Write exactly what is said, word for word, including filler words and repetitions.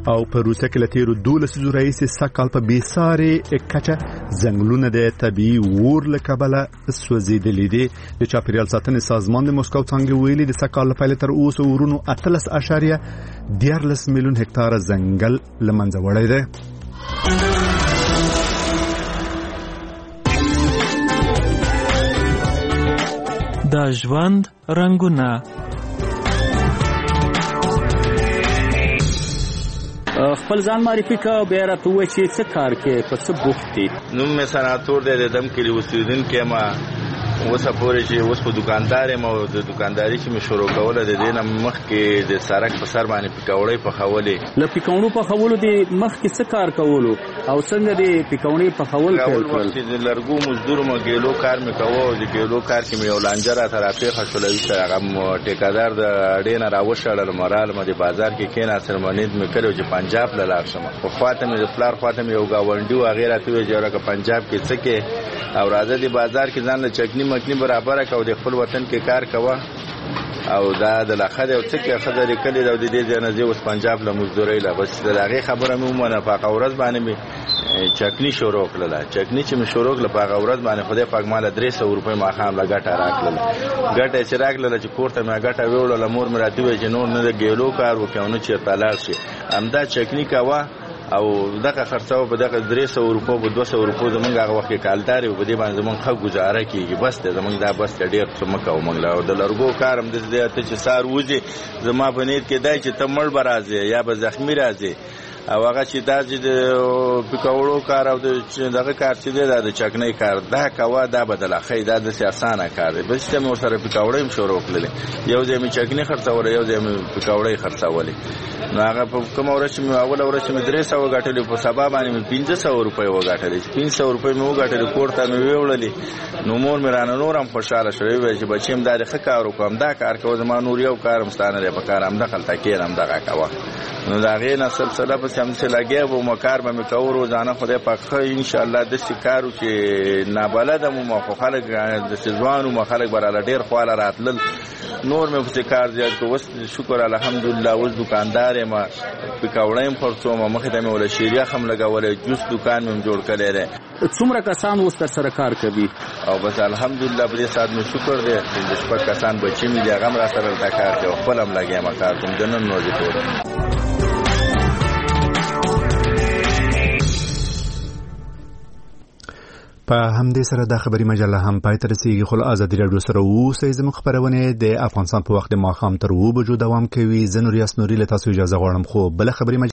او په روسیه کې له تیرو دولس لسیزو راهیسې سږ کال په بېسارې کچه ځنګلونه د طبیعي اور له کبله سوځېدلي دي. د چاپیریال ساتنې سازمان د مسکو څانګې ویلي د سږ کال له پیله تر اوسه اورونو اتلس اعشاریه دیارلس میلیون هکتاره ځنګل له منځه وړی دی. د ژوند رنګونه. خپل ځان معرفي کا او بیا راته ووایه چې څه کار کې په څه بوخت دي. نوم مې سناتور دی، د دم کلي اوسېدونکی یم. اوسه پورې چې اوس په دوکاندار یم او د دوکانداري چې مې شروع کوله د دې نه مخکې د سړک په سر باندې پکوړې پخولې. له پکوړو پخولو د مخکې څه کار کولو او څنګه د پکوړې پخول پیل کړل؟ د لرګو مزدور مو ګیلو کار مې کوو. د ګیلو کار کې مې یو لانجه راته راپېښه شوله. وروسته هغه ټیکادار د اډې نه راوشړل، مرالمه د بازار کې کېناستل. منید مې کړی چې پنجاب له لاړ شم. خو خواته مې د پلار خواته مې یو ګاونډي و، هغې راته وویل چې یاره پنجاب کې څه کې او راځه د بازار کې ځان له چکني مکني برابره که او د خپل وطن کې کار کوه. او دا د لاخه دی او څه کې ښځه لیکلې ده او د دې ځای نه ځې اوس پنجاب له مزدورۍ له. بس د هغې خبره مې ومنه. په هغه ورځ باندې مې چکني شروع کړله. چکني چې مې شروع کړله په هغه ورځ باندې خدای پاک ماله درې سوه روپۍ ماښام له ګټه راکړله. ګټه چې راکړله چې کور ته مې ګټه ویوړله، مور مې راته وویل چې نور نه د ګیلو کار وکړې او نه چېرته لاړ شي، همدا چکني کوه او دغه خرڅاو په دغه درې سوه روپو په دوه سوه روپو زمونږ هغه وخت کې کالدار و، په دې باندې زمونږ ښه ګزاره کېږي. بس دی زمونږ دا بس دی، ډېر څه مه کوو موږ له. او د لرګو کار هم داسې دی ته چې سهار وځې زما په نیت کې دی چې ته مړ به راځې یا به زخمي راځې. او هغه چې دا چې د پکوړو کار او دغه کار چې دی دا د چکنۍ کار دا کوه، دا به د لاښۍ دا داسې اسانه کار دی. بس ته مې ورسره پکوړۍ هم شروع کړلې. یو ځای مې چکنۍ خرڅولې، یو ځای مې پکوړۍ خرڅولې. نو هغه په کومه ورځ چې مې اوله ورځ چې مې درې سوه ګټلې، په سبا باندې مې پنځه سوه روپۍ وګټلې. چې پنځه سوه روپۍ مې وګټلې کور ته مې ویوړلې. نو مور مې رانه نور هم خوشحاله شوه. ویل چې بچیم دا دې ښه کار وکړو، همدا کار کوه، زما نور یو کار هم ستا نه دی په کار، همدغلته کښېنه همدغه کوه. نو د هغې نه سلسله پسې همداسې لګیا وم، کار به مې کوو روزانه. خدای پاک ښه انشاءالله داسې کار و چې نابلده مو خو خلک داسې ځوان وم، خلک به راله ډېر خواله راتلل. نور مې پسې کار زیات کړو. اوس شکر الحمدلله اوس دوکاندار یم، پکوړۍ هم خرڅوم، مخې ته مې وله شیریخ هم لګولی، جوس دوکان مې هم جوړ کړی دی. څومره کسان اوس در سره کار کوي؟ او بس الحمدلله په دې ساعت مې شکر دی چې د شپږ کسان بچي مې دي، هغه هم را سره دلته کار کوي او خپل هم لګیا یم کار کوم د نن ورځې پورې. په همدې سره دا خبري مجله هم پای ته رسیږي. خو له ازادي راډیو سره اوسئ. زموږ خپرونې د افغانستان په وخت د ماښام تر اوه بجو دوام کوي. زه نور یاس نوري له تاسو اجازه غواړم، خو بله خبري